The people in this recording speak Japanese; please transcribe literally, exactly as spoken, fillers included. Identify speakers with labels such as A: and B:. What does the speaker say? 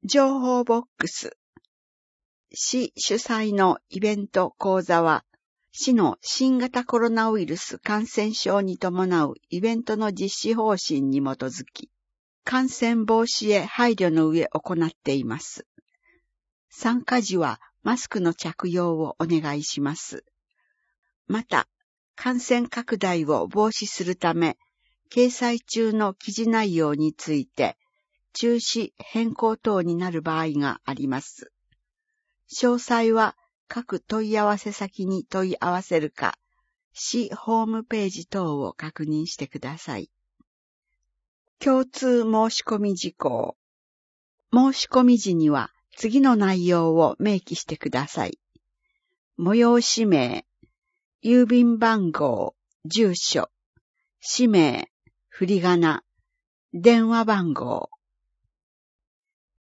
A: 情報ボックス。市主催のイベント講座は、市の新型コロナウイルス感染症に伴うイベントの実施方針に基づき、感染防止へ配慮の上行っています。参加時はマスクの着用をお願いします。また、感染拡大を防止するため、掲載中の記事内容について、中止変更等になる場合があります。詳細は各問い合わせ先に問い合わせるか、市ホームページ等を確認してください。共通申し込み事項。申し込み時には次の内容を明記してください。催し名、郵便番号、住所、氏名、振り仮名、電話番号。